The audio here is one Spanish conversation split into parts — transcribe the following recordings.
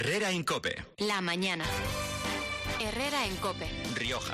Herrera en COPE. La mañana. Herrera en COPE. Rioja.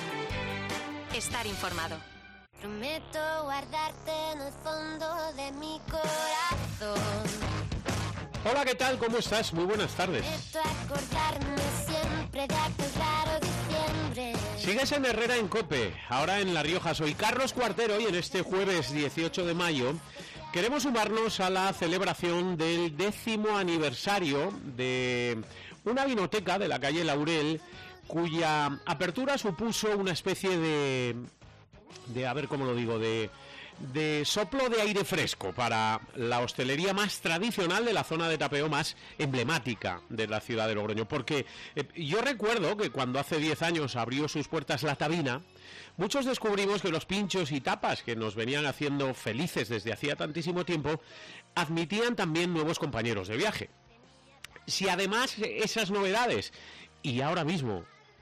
Estar informado. Prometo guardarte en el fondo de mi corazón. Hola, ¿qué tal? ¿Cómo estás? Muy buenas tardes. Prometo acordarme siempre de aquel raro diciembre. Sigues en Herrera en COPE, ahora en La Rioja. Soy Carlos Cuartero y en este jueves 18 de mayo queremos sumarnos a la celebración del 10º aniversario de una vinoteca de la calle Laurel, cuya apertura supuso una especie de a ver cómo lo digo, de soplo de aire fresco para la hostelería más tradicional de la zona de tapeo más emblemática de la ciudad de Logroño, porque yo recuerdo que cuando hace 10 años abrió sus puertas La Tabina, muchos descubrimos que los pinchos y tapas que nos venían haciendo felices desde hacía tantísimo tiempo admitían también nuevos compañeros de viaje. Si además esas novedades, y ahora mismo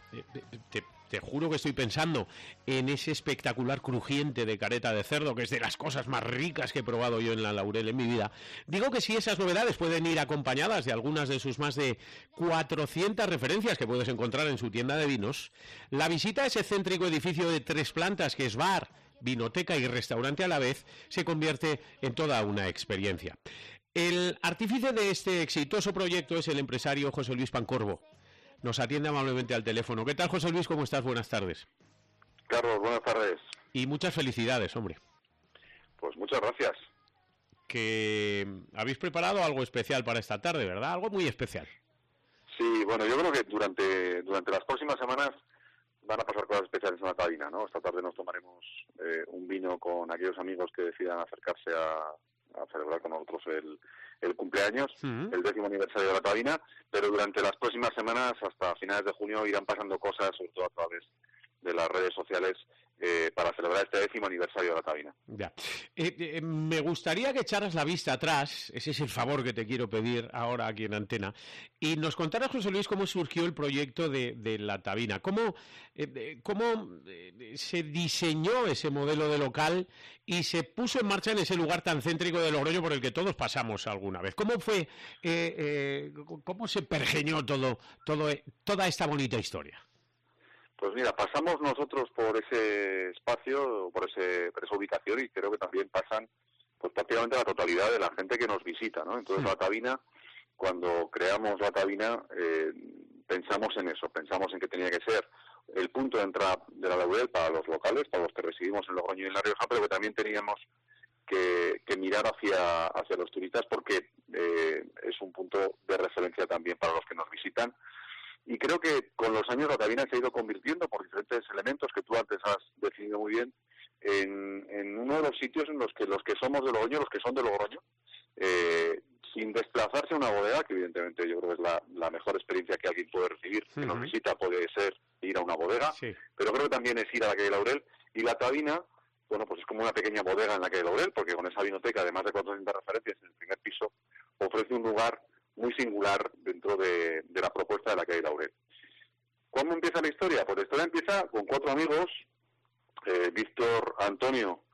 te juro que estoy pensando en ese espectacular crujiente de careta de cerdo, que es de las cosas más ricas que he probado yo en la Laurel en mi vida. Digo que si esas novedades pueden ir acompañadas de algunas de sus más de 400 referencias que puedes encontrar en su tienda de vinos, la visita a ese céntrico edificio de 3 plantas que es bar, vinoteca y restaurante a la vez se convierte en toda una experiencia. El artífice de este exitoso proyecto es el empresario José Luis Pancorbo. Nos atiende amablemente al teléfono. ¿Qué tal, José Luis? ¿Cómo estás? Buenas tardes. Carlos, buenas tardes. Y muchas felicidades, hombre. Pues muchas gracias. Que habéis preparado algo especial para esta tarde, ¿verdad? Algo muy especial. Sí, bueno, yo creo que durante las próximas semanas van a pasar cosas especiales en La Tabina, ¿no? Esta tarde nos tomaremos un vino con aquellos amigos que decidan acercarse a celebrar con nosotros el cumpleaños, el 10º aniversario de La Tabina, pero durante las próximas semanas, hasta finales de junio, irán pasando cosas, sobre todo a través de las redes sociales, para celebrar este 10º aniversario de La Tabina. Ya. Me gustaría que echaras la vista atrás, ese es el favor que te quiero pedir ahora aquí en Antena, y nos contaras, José Luis, cómo surgió el proyecto de La Tabina, cómo se diseñó ese modelo de local y se puso en marcha en ese lugar tan céntrico de Logroño por el que todos pasamos alguna vez. ¿Cómo fue, cómo se pergeñó toda esta bonita historia? Pues mira, pasamos nosotros por ese espacio, por esa ubicación, y creo que también pasan pues prácticamente la totalidad de la gente que nos visita, ¿no? Entonces La Tabina, cuando creamos La Tabina, pensamos en eso, pensamos en que tenía que ser el punto de entrada de la Laurel para los locales, para los que residimos en Logroño y en La Rioja, pero que también teníamos que mirar hacia los turistas, porque es un punto de referencia también para los que nos visitan. Y creo que con los años La Tabina se ha ido convirtiendo, por diferentes elementos que tú antes has definido muy bien, en uno de los sitios en los que somos de Logroño, los que son de Logroño, sin desplazarse a una bodega, que evidentemente yo creo que es la mejor experiencia que alguien puede recibir, que nos visita, puede ser ir a una bodega, sí, pero creo que también es ir a la calle Laurel. Y La Tabina, bueno, pues es como una pequeña bodega en la calle Laurel, porque con esa vinoteca de más de 400 referencias en el primer piso, ofrece un lugar muy singular dentro de la propuesta de la calle Laurel. ¿Cómo empieza la historia? Pues la historia empieza con 4 amigos, Víctor, Antonio,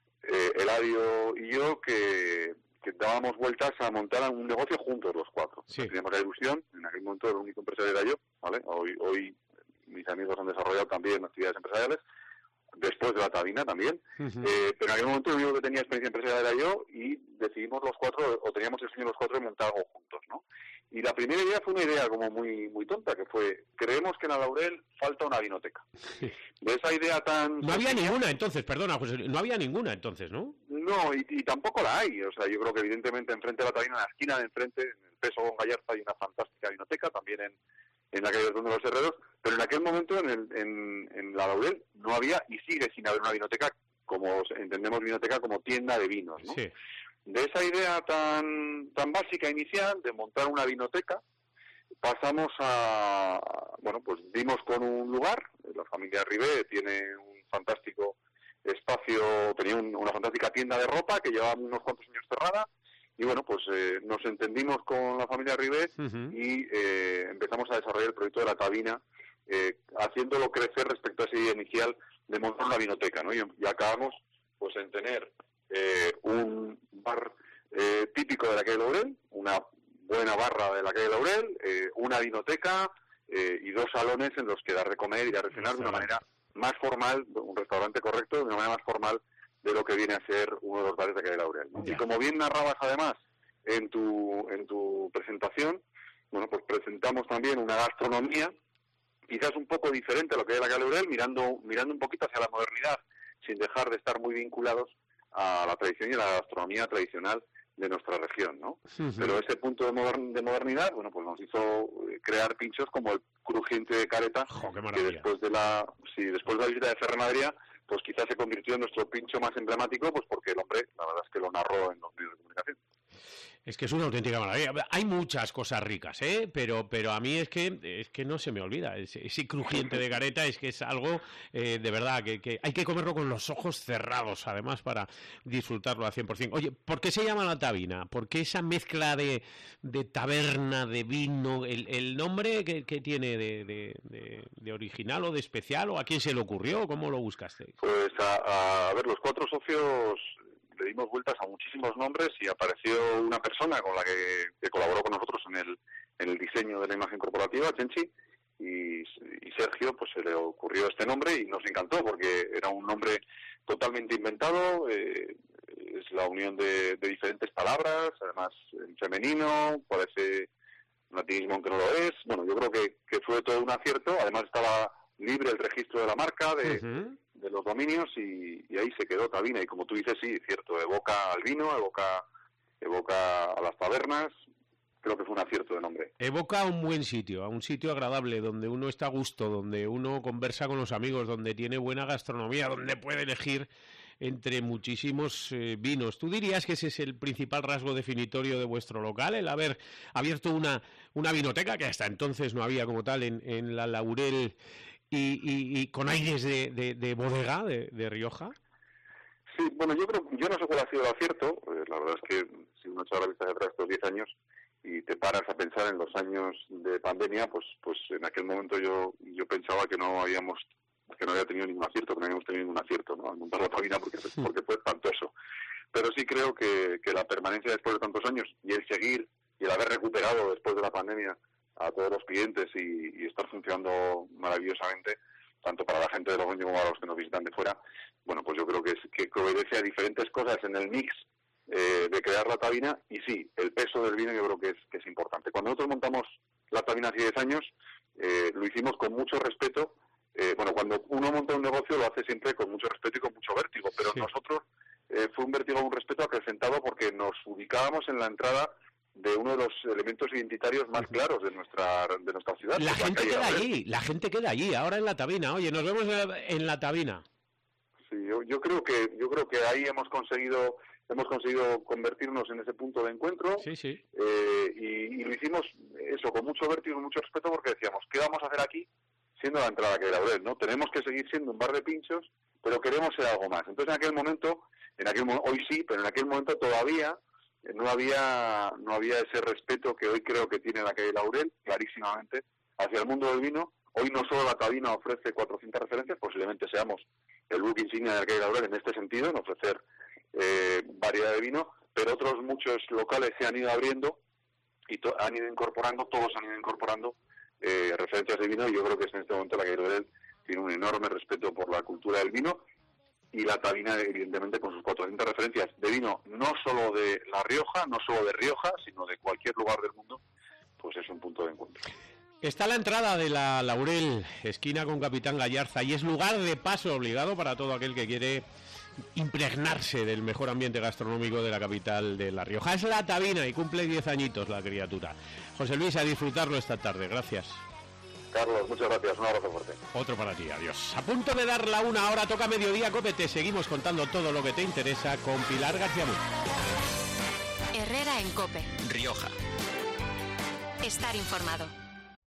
Eladio y yo, que dábamos vueltas a montar un negocio juntos los 4. Sí. Teníamos la ilusión, en aquel momento el único empresario era yo, ¿vale? Hoy mis amigos han desarrollado también actividades empresariales, después de La Tabina también, pero en aquel momento el único que tenía experiencia empresarial era yo, y decidimos los 4, o teníamos el sueño los 4 de montar algo juntos, ¿no? Y la primera idea fue una idea como muy muy tonta, que fue: creemos que en la Laurel falta una vinoteca. Sí. De esa idea tan... No había ninguna entonces, perdona, José, no había ninguna entonces, ¿no? No, y tampoco la hay. O sea, yo creo que evidentemente enfrente de La Tabina, en la esquina de enfrente, en el Peso con Gallarza, hay una fantástica vinoteca, también en la calle de los Herreros, pero en aquel momento en la Laurel no había, y sigue sin haber, una vinoteca, como entendemos vinoteca como tienda de vinos, ¿no? Sí. De esa idea tan básica inicial de montar una vinoteca, pasamos bueno, pues dimos con un lugar. La familia Ribé tiene un fantástico espacio, tenía una fantástica tienda de ropa que llevaba unos cuantos años cerrada, y bueno, pues nos entendimos con la familia Ribé y empezamos a desarrollar el proyecto de La Tabina, haciéndolo crecer respecto a esa idea inicial de montar una vinoteca, ¿no? Y acabamos pues en tener un bar típico de la calle Laurel, una buena barra de la calle Laurel, una vinoteca y 2 salones en los que dar de comer y dar de cenar de una manera más formal, un restaurante correcto, de una manera más formal de lo que viene a ser uno de los bares de calle Laurel, ¿no? Y como bien narrabas además en tu presentación, bueno, pues presentamos también una gastronomía quizás un poco diferente a lo que es la calle Laurel, mirando un poquito hacia la modernidad, sin dejar de estar muy vinculados a la tradición y a la gastronomía tradicional de nuestra región, ¿no? Uh-huh. Pero ese punto de modernidad, bueno, pues nos hizo crear pinchos como el crujiente de Careta, que después de la visita de Ferran Adrià, pues quizás se convirtió en nuestro pincho más emblemático, pues porque el hombre, la verdad es que lo narró en los medios de comunicación. Es que es una auténtica maravilla. Hay muchas cosas ricas, pero a mí es que no se me olvida. Ese crujiente de Careta es que es algo de verdad que hay que comerlo con los ojos cerrados, además, para disfrutarlo al 100%. Oye, ¿por qué se llama La Tabina? ¿Por qué esa mezcla de taberna, de vino? ¿El nombre que tiene de original o de especial? ¿O a quién se le ocurrió? ¿Cómo lo buscaste? Pues a ver, los 4 socios le dimos vueltas a muchísimos nombres y apareció una persona con la que colaboró con nosotros en el diseño de la imagen corporativa, Chenchi, y Sergio, pues se le ocurrió este nombre y nos encantó porque era un nombre totalmente inventado, es la unión de diferentes palabras, además en femenino, parece un latinismo aunque no lo es. Bueno, yo creo que fue todo un acierto, además estaba libre el registro de la marca, de los dominios, y ahí se quedó Tabina. Y como tú dices, sí, cierto, evoca al vino, evoca a las tabernas. Creo que fue un acierto de nombre. Evoca a un buen sitio, a un sitio agradable, donde uno está a gusto, donde uno conversa con los amigos, donde tiene buena gastronomía, donde puede elegir entre muchísimos vinos. ¿Tú dirías que ese es el principal rasgo definitorio de vuestro local, el haber abierto una vinoteca, que hasta entonces no había como tal en la Laurel, y con aires de bodega, de Rioja? Sí, bueno, yo no sé cuál ha sido el acierto. La verdad es que si uno echa la vista de atrás estos 10 años y te paras a pensar en los años de pandemia, pues en aquel momento yo pensaba que no había tenido ningún acierto, que no habíamos tenido ningún acierto, ¿no?, al montar La Tabina, porque fue espantoso. Pero sí creo que la permanencia después de tantos años y el seguir y el haber recuperado después de la pandemia a todos los clientes y estar funcionando maravillosamente, tanto para la gente de Logroño como para los que nos visitan de fuera, bueno, pues yo creo que obedece a diferentes cosas en el mix de crear La Tabina, y sí, el peso del vino yo creo que es importante. Cuando nosotros montamos La Tabina hace 10 años, lo hicimos con mucho respeto. Bueno, cuando uno monta un negocio lo hace siempre con mucho respeto y con mucho vértigo, pero sí. Nosotros fue un vértigo, un respeto acrecentado porque nos ubicábamos en la entrada de uno de los elementos identitarios más claros de nuestra ciudad. La gente queda allí, ahora en La Tabina. Oye, nos vemos en La Tabina. Sí, yo creo que ahí hemos conseguido convertirnos en ese punto de encuentro. Sí. Y lo hicimos eso con mucho vértigo y mucho respeto, porque decíamos, ¿qué vamos a hacer aquí siendo la entrada que era Laurel, ¿no? Tenemos que seguir siendo un bar de pinchos, pero queremos ser algo más. Entonces en aquel momento, hoy sí, pero en aquel momento todavía no había ese respeto que hoy creo que tiene la calle Laurel, clarísimamente, hacia el mundo del vino. Hoy no solo La Tabina ofrece 400 referencias, posiblemente seamos el buque insignia de la calle Laurel en este sentido, en ofrecer variedad de vino, pero otros muchos locales se han ido abriendo y todos han ido incorporando referencias de vino, y yo creo que en este momento la calle Laurel tiene un enorme respeto por la cultura del vino, y La Tabina, evidentemente, con sus 400 referencias de vino, no solo de La Rioja, no solo de Rioja, sino de cualquier lugar del mundo, pues es un punto de encuentro. Está a la entrada de la Laurel, esquina con Capitán Gallarza, y es lugar de paso obligado para todo aquel que quiere impregnarse del mejor ambiente gastronómico de la capital de La Rioja. Es La Tabina y cumple 10 añitos la criatura. José Luis, a disfrutarlo esta tarde. Gracias. Carlos, muchas gracias. Un abrazo fuerte. Otro para ti. Adiós. A punto de dar la 1 hora, toca mediodía, COPE. Te seguimos contando todo lo que te interesa con Pilar García Muñoz. Herrera en COPE. Rioja. Estar informado.